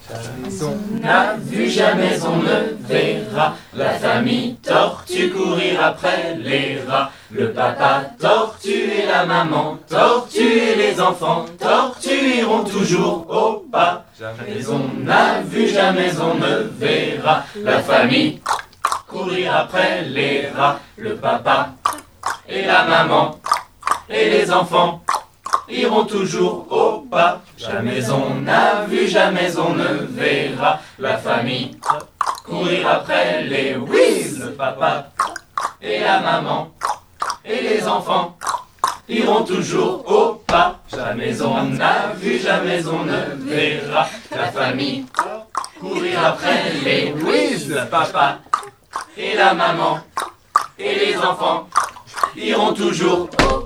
On n'a vu, jamais on ne verra la famille tortue courir après les rats. Le papa tortue et la maman tortue et les enfants tortues iront toujours au pas. Jamais on n'a vu, jamais on ne verra la famille courir après les rats. Le papa et la maman et les enfants iront toujours au pas. Jamais on n'a vu, jamais on ne verra la famille courir après les whiz. Le papa et la maman et les enfants iront toujours au pas. Jamais on n'a vu, jamais on ne verra la famille courir après les whiz. Le papa et la maman et les enfants iront toujours au pas.